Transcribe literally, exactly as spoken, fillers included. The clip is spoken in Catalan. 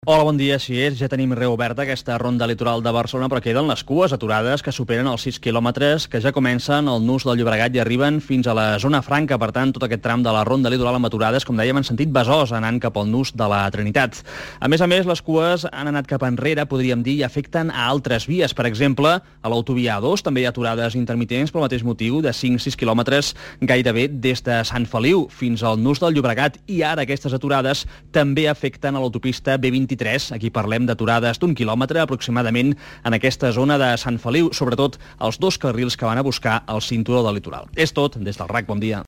Hola, bon dia. Així és, ja tenim reoberta aquesta ronda litoral de Barcelona, però queden les cues aturades que superen els sis quilòmetres, que ja comencen al nus del Llobregat i arriben fins a la zona franca. Per tant, tot aquest tram de la ronda litoral amb aturades, com dèiem, en sentit Besòs, anant cap al nus de la Trinitat. A més a més, les cues han anat cap enrere, podríem dir, i afecten a altres vies. Per exemple, a l'autovia A dos també hi ha aturades intermitents pel mateix motiu, de cinc a sis quilòmetres, gairebé des de Sant Feliu fins al nus del Llobregat. I ara aquestes aturades també afecten a l'autopista B vint-i-tres. Aquí parlem d'aturades d'un quilòmetre aproximadament en aquesta zona de Sant Feliu, sobretot els dos carrils que van a buscar el cinturó del litoral. És tot des del R A C. Bon dia.